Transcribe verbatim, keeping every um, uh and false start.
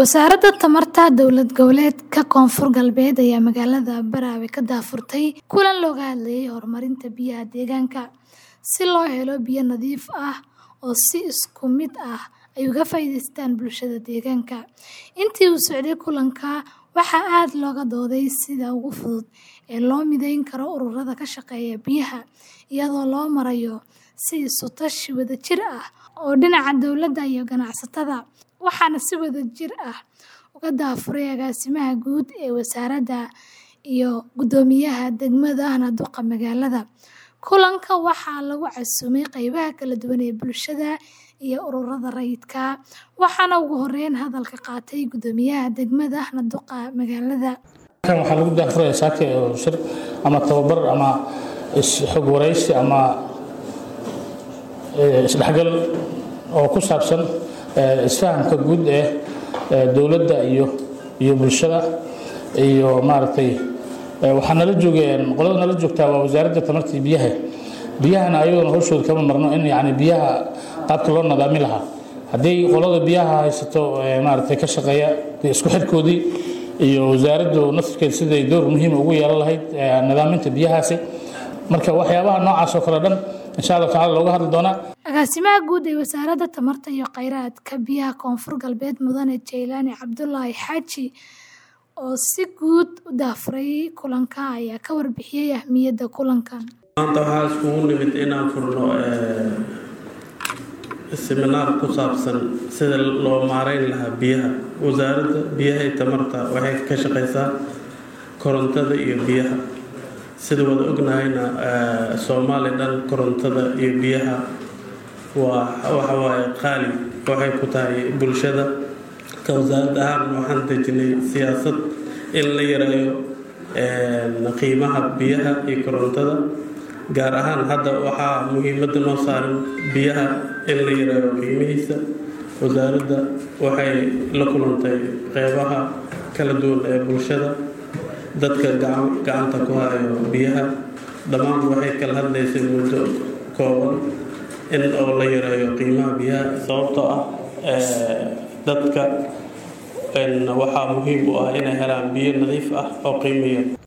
Wasaaradda Tamarta Dowlad Goboleedka Koonfur Galbeed ayaa magaalada Beerawe ka daafurtay kulan looga hadlayay horumarinta biyaha deegaanka si loo helo biyo nadiif ah oo si isku mid ah ay uga faa'iidaystaan bulshada deegaanka. Intii uu socday kulanka, waxaa aad looga dooday sida ugu fudud ee loo midayn karo ururada ka shaqeeya biyaha iyadoo loo marayo si isu tashi wadajir ah oo dhinaca dowladda iyo ganacsatada, waxaana si wadajir ah uga daafuray agaasimaha guud ee wasaaradda iyo guddoomiyaha degmada ahna duqa magaalada. Kulanka waxaa lagu casuumay qaybaha kala duwan ee bulshada iyo ururada rayidka, waxaana ugu horeyn hadalka qaatay guddoomiyaha degmada ahna duqa magaalada. Kan waxaa lagu daafuray saaka oo shir ama tababar ama xog wareysi ama isdhexgal oo ku saabsan isfahamka guud ee dowladda iyo iyo bulshada iyo maartay waxaan nala joogeen qolada nala joogtaa waa wasaaradda tamarta iyo biyaha biyahana ayagoo hawshooda kama marno in yaani biyaha qaabka loo nadaami lahaa haddii qolada biyaha haysato maartay ka shaqeeya isku xidhkoodii iyo wasaaraddu nafkeed siday door muhiim ugu yeelan lahayd nadaaminta biyahaasi marka waxyaabaha noocaas oo kala dhan insha Allah taala looga hadli doonaa. Agaasimaha guud ee wasaaradda tamarta iyo kheyraadka biyaha Koonfur Galbeed Mudane Jeylaani Cabdullaahi Xaaji oo si guud u daafuray kulanka ayaa ka warbixiyay ahmiyadda kulankan. Maanta waxaa iskugu nimid inaan furno seminar ku saabsan sida loo maareyn lahaa biyaha. Wasaaradda biyaha iyo tamarta waxay ka shaqeysaa korontada iyo biyaha. sida wada ognahayna Soomaaliya dhan korontada iyo biyaha waa waxa waaye qaali waxay ku tahay bulshada ka wasaaradda ahaan waxaan dejinay siyaasad in la yareeyo qiimaha biyaha iyo korontada gaar ahaan hadda waxaa muhiimadda noo saaran biyaha in la yareeyo qiimihiisa. Wasaaradda waxay la kulantay qeybaha kala duwan ee bulshada dadka gacanta ku hayo biyaha dhammaan waxay kala hadlaysay muddo kooban in oo la yareeyo qiimaha biyaha sababtoo ah dadka waxaa muhiim u ah inay helaan biyo nadiif ah oo qiimo yar.